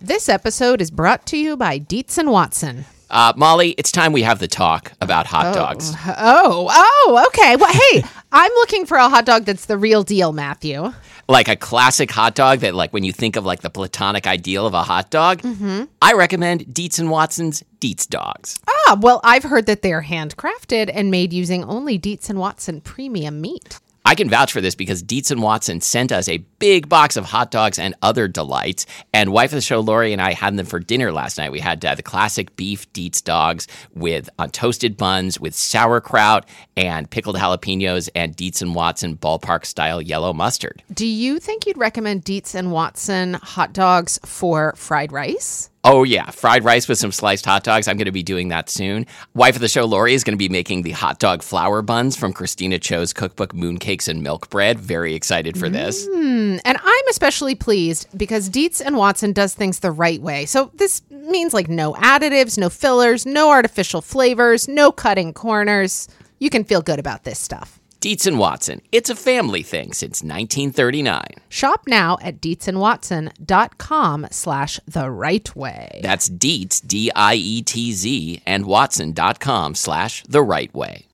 This episode is brought to you by Dietz and Watson. Molly, it's time we have the talk about hot dogs. Okay. Well, hey, I'm looking for a hot dog that's the real deal, Matthew. Like a classic hot dog that, like, when you think of, like, the platonic ideal of a hot dog, I recommend Dietz and Watson's Dietz Dogs. Well, I've heard that they're handcrafted and made using only Dietz and Watson premium meat. I can vouch for this because Dietz and Watson sent us a big box of hot dogs and other delights. And wife of the show, Lori, and I had them for dinner last night. We had the classic beef Dietz dogs with toasted buns with sauerkraut and pickled jalapenos and Dietz and Watson ballpark-style yellow mustard. Do you think you'd recommend Dietz and Watson hot dogs for fried rice? Oh, yeah. Fried rice with some sliced hot dogs. I'm going to be doing that soon. Wife of the show, Lori, is going to be making the hot dog flour buns from Christina Cho's cookbook, Mooncakes and Milk Bread. Very excited for this. And I'm especially pleased because Dietz and Watson does things the right way. So this means like no additives, no fillers, no artificial flavors, no cutting corners. You can feel good about this stuff. Dietz and Watson. It's a family thing since 1939. Shop now at dietzandwatson.com/the right way. That's Dietz, D-I-E-T-Z, and Watson.com/the right way.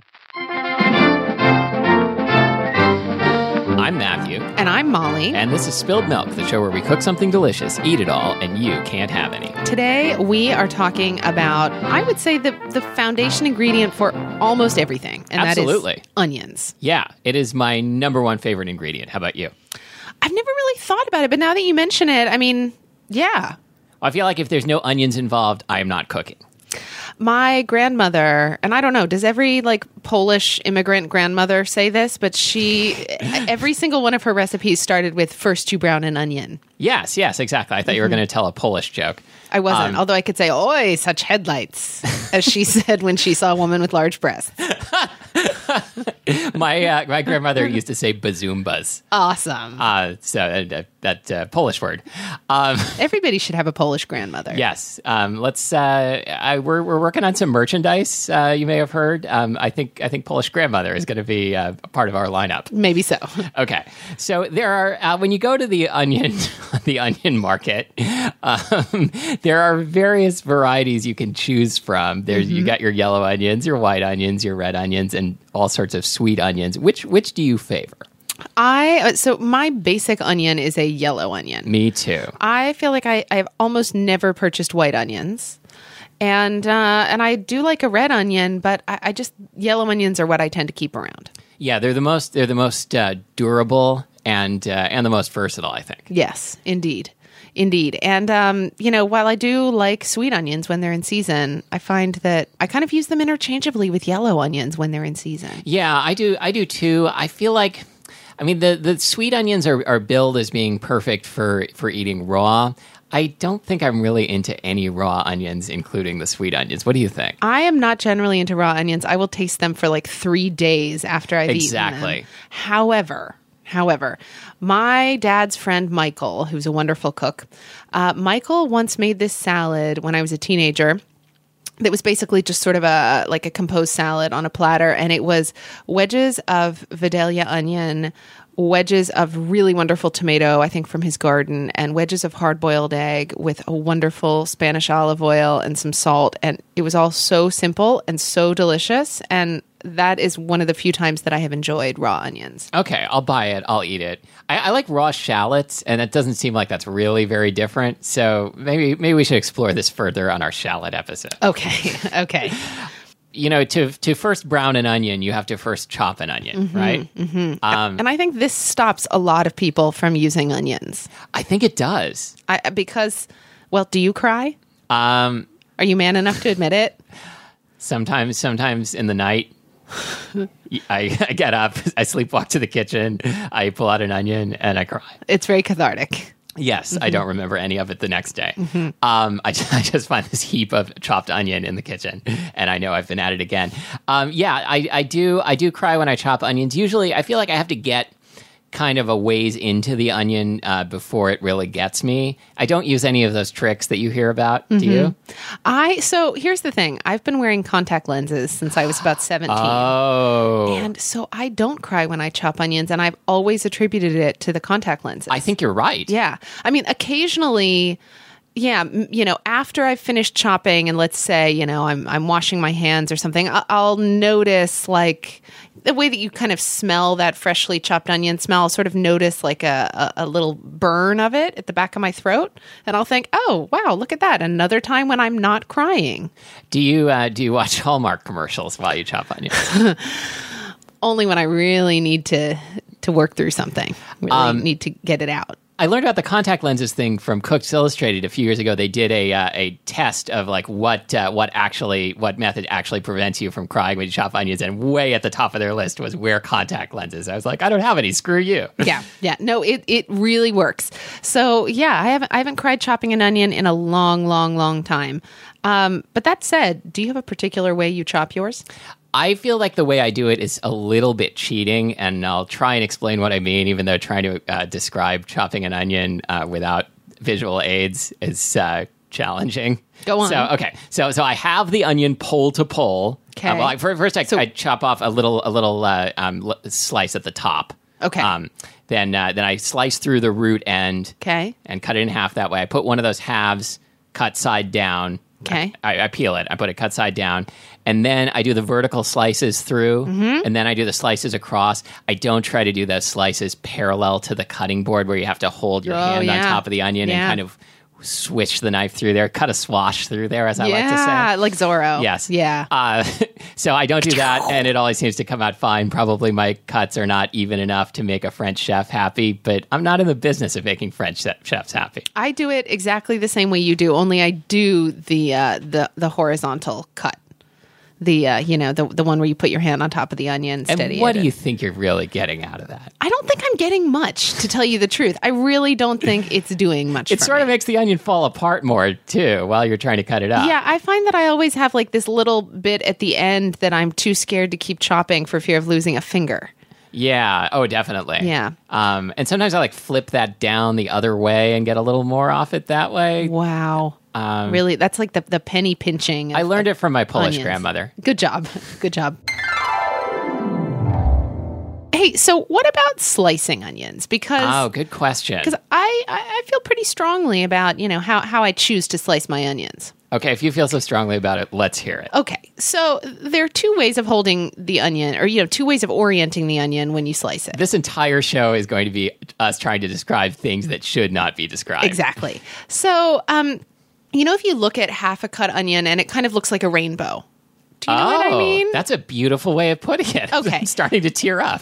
I'm Matthew. And I'm Molly. And this is Spilled Milk, the show where we cook something delicious, eat it all, and you can't have any. Today, we are talking about, I would say, the foundation ingredient for almost everything. And Absolutely. That is onions. Yeah, it is my number one favorite ingredient. How about you? I've never really thought about it, but now that you mention it, I mean, yeah. I feel like if there's no onions involved, I am not cooking. My grandmother, and I don't know, does every like Polish immigrant grandmother say this? But every single one of her recipes started with first you brown an onion. Yes, exactly. I thought you were going to tell a Polish joke. I wasn't, although I could say, "Oi, such headlights," as she said when she saw a woman with large breasts. My grandmother used to say bazoombas. Awesome. That Polish word. Everybody should have a Polish grandmother. Yes. We're working on some merchandise. You may have heard. I think Polish grandmother is going to be a part of our lineup. Maybe so. Okay. So there are when you go to the onion market, there are various varieties you can choose from. There's you got your yellow onions, your white onions, your red onions, and all sorts of sweet onions. Which do you favor? So my basic onion is a yellow onion. Me too. I feel like I've almost never purchased white onions. And I do like a red onion, but I just yellow onions are what I tend to keep around. Yeah, they're the most durable and the most versatile, I think. Yes, indeed. And while I do like sweet onions when they're in season, I find that I kind of use them interchangeably with yellow onions when they're in season. Yeah, I do too. I feel like, I mean, the sweet onions are billed as being perfect for eating raw. I don't think I'm really into any raw onions, including the sweet onions. What do you think? I am not generally into raw onions. I will taste them for like 3 days after I've eaten them. However, my dad's friend Michael, who's a wonderful cook, Michael once made this salad when I was a teenager. That was basically just sort of a composed salad on a platter, and it was wedges of Vidalia onion, wedges of really wonderful tomato, I think from his garden, and wedges of hard-boiled egg with a wonderful Spanish olive oil and some salt. And it was all so simple and so delicious. And that is one of the few times that I have enjoyed raw onions. Okay, I'll buy it. I'll eat it. I like raw shallots, and it doesn't seem like that's really very different. So maybe we should explore this further on our shallot episode. Okay. You know, to first brown an onion, you have to first chop an onion, right? Mm-hmm. And I think this stops a lot of people from using onions. I think it does. Because, do you cry? Are you man enough to admit it? Sometimes in the night, I get up, I sleepwalk to the kitchen, I pull out an onion, and I cry. It's very cathartic. Yes, I don't remember any of it the next day. I just find this heap of chopped onion in the kitchen, and I know I've been at it again. I do cry when I chop onions. Usually, I feel like I have to get kind of a ways into the onion before it really gets me. I don't use any of those tricks that you hear about. Do you? So here's the thing. I've been wearing contact lenses since I was about 17. Oh. And so I don't cry when I chop onions, and I've always attributed it to the contact lenses. I think you're right. Yeah. I mean, occasionally after I've finished chopping, and let's say, I'm washing my hands or something, I'll notice like the way that you kind of smell that freshly chopped onion smell. I'll sort of notice like a little burn of it at the back of my throat, and I'll think, oh wow, look at that! Another time when I'm not crying. Do you watch Hallmark commercials while you chop onions? Only when I really need to work through something. Really need to get it out. I learned about the contact lenses thing from Cooks Illustrated a few years ago. They did a test of like what method actually prevents you from crying when you chop onions, and way at the top of their list was wear contact lenses. I was like, I don't have any. Screw you. Yeah. No, it really works. So yeah, I haven't cried chopping an onion in a long time. But that said, do you have a particular way you chop yours? I feel like the way I do it is a little bit cheating, and I'll try and explain what I mean, even though trying to describe chopping an onion without visual aids is challenging. Go on. So I have the onion pole to pole. Okay. First I chop off a little slice at the top. Okay. Then I slice through the root end. Okay. And cut it in half that way. I put one of those halves cut side down. Okay. I peel it. I put it cut side down. And then I do the vertical slices through. Mm-hmm. And then I do the slices across. I don't try to do those slices parallel to the cutting board where you have to hold your hand on top of the onion and kind of swish the knife through there. Cut a swash through there, as I like to say. Yeah, like Zorro. Yes. Yeah. So I don't do that, and it always seems to come out fine. Probably my cuts are not even enough to make a French chef happy, but I'm not in the business of making French chefs happy. I do it exactly the same way you do, only I do the horizontal cut. The one where you put your hand on top of the onion, steady. And what do you think you're really getting out of that? I don't think I'm getting much, to tell you the truth. I really don't think it's doing much. It sort of makes the onion fall apart more too while you're trying to cut it up. Yeah, I find that I always have like this little bit at the end that I'm too scared to keep chopping for fear of losing a finger. Yeah. Oh, definitely. Yeah. And sometimes I like flip that down the other way and get a little more off it that way. Wow. Really, that's like the penny pinching. I learned it from my Polish grandmother. Good job. Good job. Hey, so what about slicing onions? Because good question. Because I feel pretty strongly about how I choose to slice my onions. Okay, if you feel so strongly about it, let's hear it. Okay, so there are two ways of holding the onion, or two ways of orienting the onion when you slice it. This entire show is going to be us trying to describe things that should not be described. Exactly. So, if you look at half a cut onion and it kind of looks like a rainbow. Do you know what I mean? That's a beautiful way of putting it. Okay. I'm starting to tear up.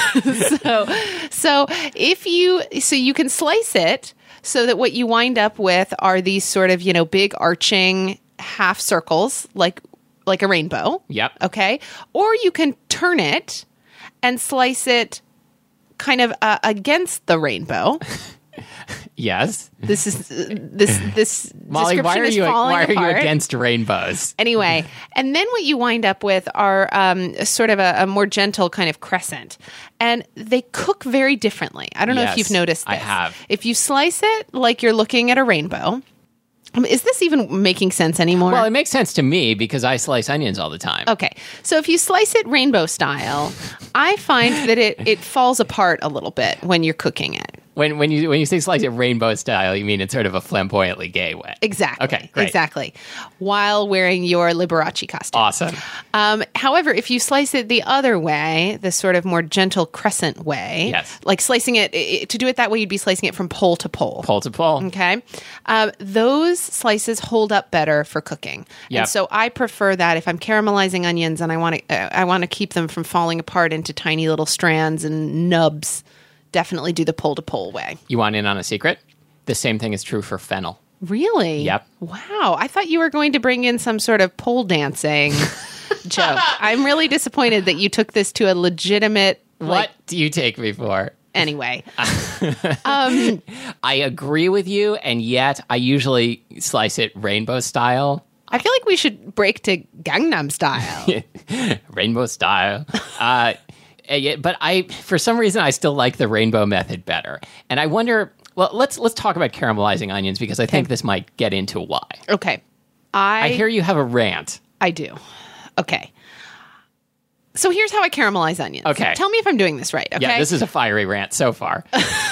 So you can slice it so that what you wind up with are these sort of, big arching half circles like a rainbow. Yep. Okay. Or you can turn it and slice it kind of against the rainbow. Yes. This Molly, why are you apart. against rainbows? Anyway, and then what you wind up with are sort of a more gentle kind of crescent. And they cook very differently. I don't know if you've noticed this. I have. If you slice it like you're looking at a rainbow, is this even making sense anymore? Well, it makes sense to me because I slice onions all the time. Okay. So if you slice it rainbow style, I find that it falls apart a little bit when you're cooking it. When you say slice it rainbow style, you mean in sort of a flamboyantly gay way. Exactly. Okay, great. Exactly. While wearing your Liberace costume. Awesome. However, if you slice it the other way, the sort of more gentle crescent way, yes, like slicing it, to do it that way, you'd be slicing it from pole to pole. Pole to pole. Okay. Those slices hold up better for cooking. Yep. And so I prefer that if I'm caramelizing onions and I want to keep them from falling apart into tiny little strands and nubs, definitely do the pole to pole way. You want in on a secret? The same thing is true for fennel. Really? Yep. Wow. I thought you were going to bring in some sort of pole dancing joke. I'm really disappointed that you took this to a legitimate... What do you take me for? Anyway. I agree with you, and yet I usually slice it rainbow style. I feel like we should break to Gangnam Style. Rainbow style. But for some reason, I still like the rainbow method better. And I wonder... Well, let's talk about caramelizing onions because I think this might get into why. Okay. I hear you have a rant. I do. Okay. So here's how I caramelize onions. Okay. Tell me if I'm doing this right, okay? Yeah, this is a fiery rant so far.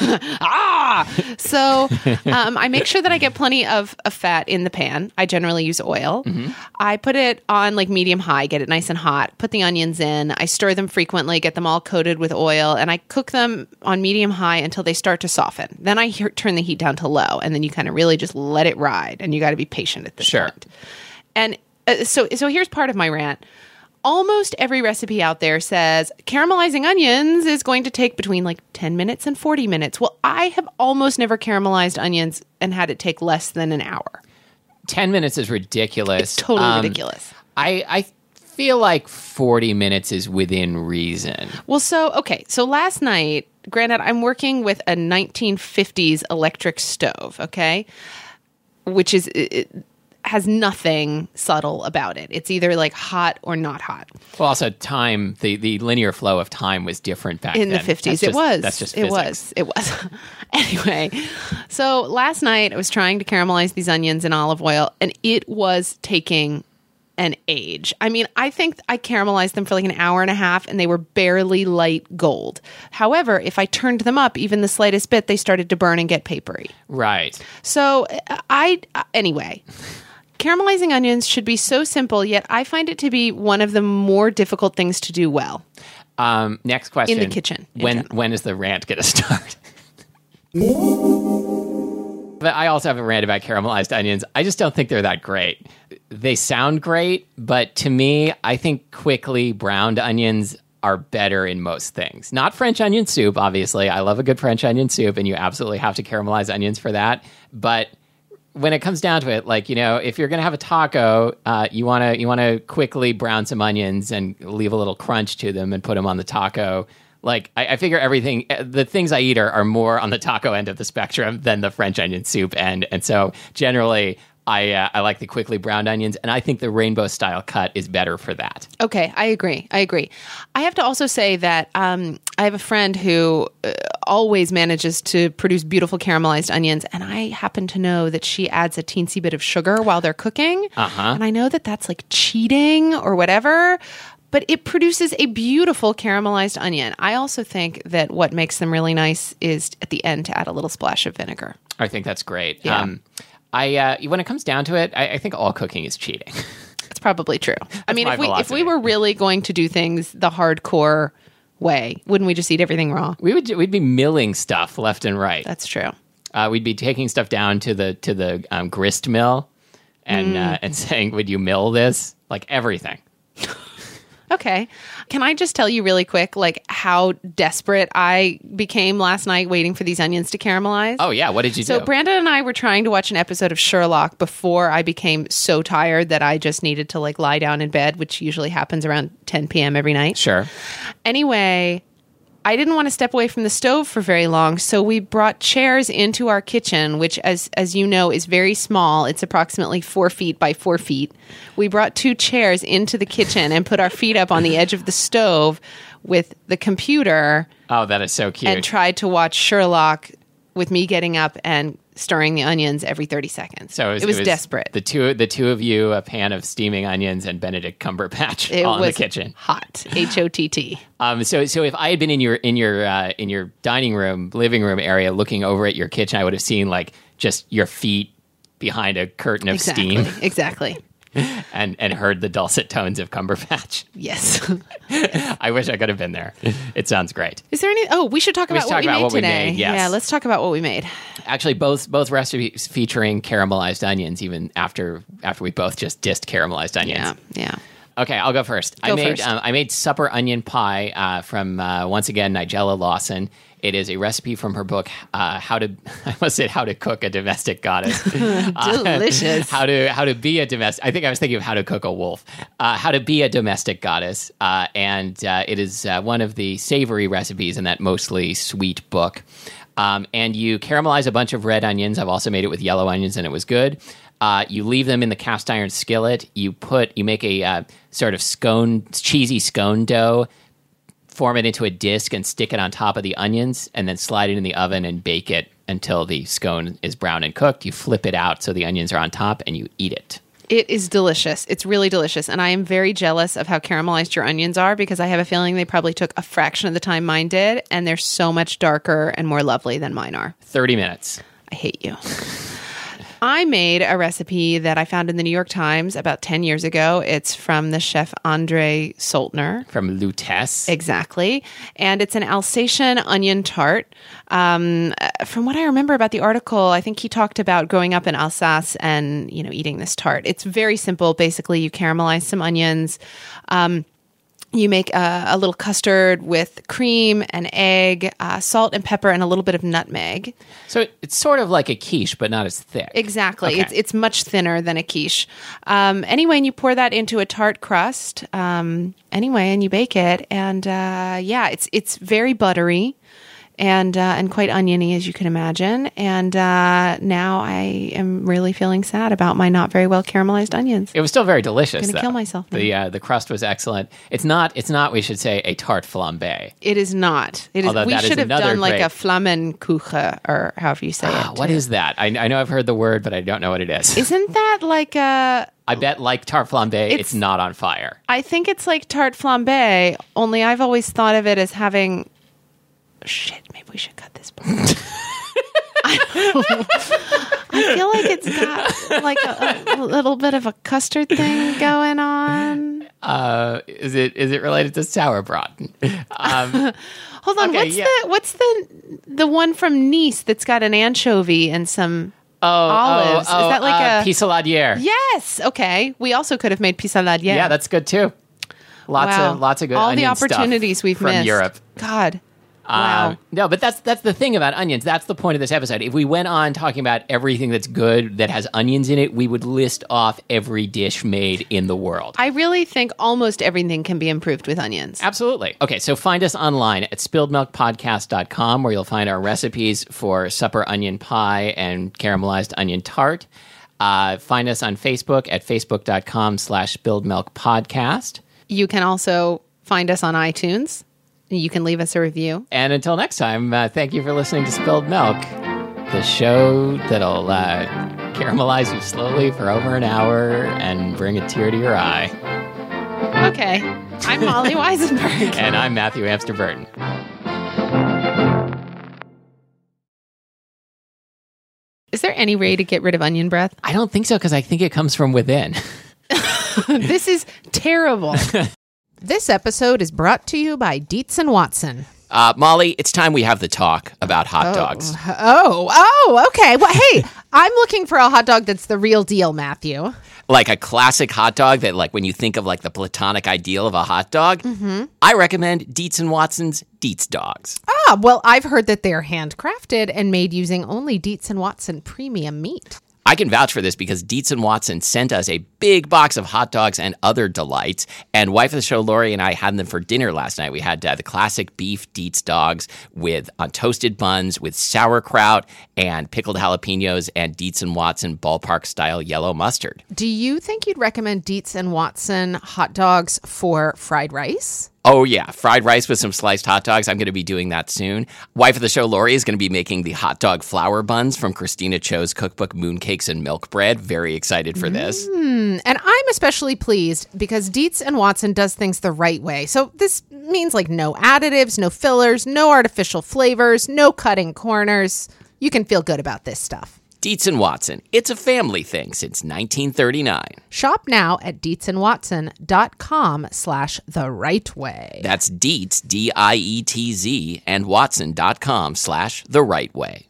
So I make sure that I get plenty of fat in the pan. I generally use oil. Mm-hmm. I put it on like medium-high, get it nice and hot, put the onions in. I stir them frequently, get them all coated with oil, and I cook them on medium-high until they start to soften. Then I turn the heat down to low, and then you kind of really just let it ride, and you got to be patient at this point. And so here's part of my rant. Almost every recipe out there says caramelizing onions is going to take between like 10 minutes and 40 minutes. Well, I have almost never caramelized onions and had it take less than an hour. 10 minutes is ridiculous. It's totally ridiculous. I feel like 40 minutes is within reason. Well, so last night, granted, I'm working with a 1950s electric stove, okay? Which is... has nothing subtle about it. It's either like hot or not hot. Well, also time, the linear flow of time was different back in then. the 50s. It was. That's just physics. It was. Anyway, so last night I was trying to caramelize these onions in olive oil, and it was taking an age. I mean, I think I caramelized them for like an hour and a half, and they were barely light gold. However, if I turned them up even the slightest bit, they started to burn and get papery. Right. So anyway... Caramelizing onions should be so simple, yet I find it to be one of the more difficult things to do well. Next question. In the kitchen. When is the rant going to start? But I also have a rant about caramelized onions. I just don't think they're that great. They sound great, but to me, I think quickly browned onions are better in most things. Not French onion soup, obviously. I love a good French onion soup, and you absolutely have to caramelize onions for that. But... when it comes down to it, like, you know, if you're going to have a taco, you want to quickly brown some onions and leave a little crunch to them and put them on the taco. Like, I figure the things I eat are more on the taco end of the spectrum than the French onion soup end. And so generally, I like the quickly browned onions, and I think the rainbow style cut is better for that. Okay, I agree. I have to also say that I have a friend who always manages to produce beautiful caramelized onions, and I happen to know that she adds a teensy bit of sugar while they're cooking. And I know that that's like cheating or whatever, but it produces a beautiful caramelized onion. I also think that what makes them really nice is at the end to add a little splash of vinegar. I think that's great. Yeah. When it comes down to it, I think all cooking is cheating. It's probably true. I mean, if we were really going to do things the hardcore way, wouldn't we just eat everything raw? We'd be milling stuff left and right. That's true. We'd be taking stuff down to the grist mill and saying, "Would you mill this?" Like everything. Okay. Can I just tell you really quick, like, how desperate I became last night waiting for these onions to caramelize? Oh, yeah. What did you do? So Brandon and I were trying to watch an episode of Sherlock before I became so tired that I just needed to, like, lie down in bed, which usually happens around 10 p.m. every night. Sure. Anyway, I didn't want to step away from the stove for very long, so we brought chairs into our kitchen, which, as you know, is very small. It's approximately 4 feet by 4 feet. We brought 2 chairs into the kitchen and put our feet up on the edge of the stove with the computer. Oh, that is so cute. And tried to watch Sherlock with me getting up and stirring the onions every 30 seconds. So it was desperate. The two of you, a pan of steaming onions and Benedict Cumberbatch in the kitchen. Hot. HOTT. So if I had been in your dining room, living room area, looking over at your kitchen, I would have seen like just your feet behind a curtain of steam. Exactly. and heard the dulcet tones of Cumberbatch. Yes. I wish I could have been there. It sounds great. Is there any... Oh, we should talk about what we made today. Yes. Yeah, let's talk about what we made. Actually, both recipes featuring caramelized onions, even after we both just dissed caramelized onions. Yeah. Okay, I'll go first. I made supper onion pie from, once again, Nigella Lawson. It is a recipe from her book, How to Cook a Domestic Goddess. Delicious. How to be a domestic. I think I was thinking of how to cook a wolf. How to be a domestic goddess, and it is one of the savory recipes in that mostly sweet book. And you caramelize a bunch of red onions. I've also made it with yellow onions, and it was good. You leave them in the cast iron skillet. You make a sort of cheesy scone dough. Form it into a disc and stick it on top of the onions, and then slide it in the oven and bake it until the scone is brown and cooked. You flip it out so the onions are on top, and you eat it. It is delicious. It's really delicious. And I am very jealous of how caramelized your onions are because I have a feeling they probably took a fraction of the time mine did. And they're so much darker and more lovely than mine are. 30 minutes. I hate you. I made a recipe that I found in the New York Times about 10 years ago. It's from the chef Andre Soltner. From Lutece. Exactly. And it's an Alsatian onion tart. From what I remember about the article, I think he talked about growing up in Alsace and, eating this tart. It's very simple. Basically, you caramelize some onions. You make a little custard with cream and egg, salt and pepper, and a little bit of nutmeg. So it's sort of like a quiche, but not as thick. Exactly. Okay. It's much thinner than a quiche. Anyway, and you pour that into a tart crust. And you bake it. And it's very buttery. And quite oniony, as you can imagine. And now I am really feeling sad about my not very well caramelized onions. It was still very delicious. I'm gonna kill myself. The crust was excellent. It's not. We should say a tarte flambé. It is not. It is. Although we should have done like a Flammenkuchen or however you say it. What is that? I know I've heard the word, but I don't know what it is. Isn't that like a? I bet like tarte flambé, it's not on fire. I think it's like tarte flambé. Only I've always thought of it as having. Shit, maybe we should cut this part. I feel like it's got like a little bit of a custard thing going on. Is it related to sauerbraten? Hold on, okay, what's the one from Nice that's got an anchovy and some olives? Is that like a pissaladière? Yes. Okay. We also could have made pissaladière. Yeah, that's good too. Lots of good. All the opportunities we've from missed. Europe. God. Wow. No, but that's the thing about onions. That's the point of this episode. If we went on talking about everything that's good that has onions in it, we would list off every dish made in the world. I really think almost everything can be improved with onions. Absolutely. Okay, so find us online at spilledmilkpodcast.com where you'll find our recipes for supper onion pie and caramelized onion tart. Find us on Facebook at facebook.com/spilledmilkpodcast. You can also find us on iTunes. You can leave us a review. And until next time, thank you for listening to Spilled Milk, the show that'll caramelize you slowly for over an hour and bring a tear to your eye. Okay. I'm Molly Weisenberg. And I'm Matthew Amster Burton. Is there any way to get rid of onion breath? I don't think so, because I think it comes from within. This is terrible. This episode is brought to you by Dietz & Watson. Molly, it's time we have the talk about hot dogs. Oh, okay. Well, hey, I'm looking for a hot dog that's the real deal, Matthew. Like a classic hot dog that, like, when you think of, like, the platonic ideal of a hot dog, I recommend Dietz & Watson's Dietz Dogs. Well, I've heard that they're handcrafted and made using only Dietz & Watson premium meat. I can vouch for this because Dietz & Watson sent us a big box of hot dogs and other delights, and wife of the show, Lori, and I had them for dinner last night. We had the classic beef Dietz dogs on toasted buns with sauerkraut and pickled jalapenos and Dietz & Watson ballpark-style yellow mustard. Do you think you'd recommend Dietz & Watson hot dogs for fried rice? Oh, yeah. Fried rice with some sliced hot dogs. I'm going to be doing that soon. Wife of the show, Lori, is going to be making the hot dog flour buns from Christina Cho's cookbook, Mooncakes and Milk Bread. Very excited for this. And I'm especially pleased because Dietz & Watson does things the right way. So this means like no additives, no fillers, no artificial flavors, no cutting corners. You can feel good about this stuff. Dietz & Watson. It's a family thing since 1939. Shop now at dietzandwatson.com/therightway. That's Dietz, Dietz, and Watson.com/therightway.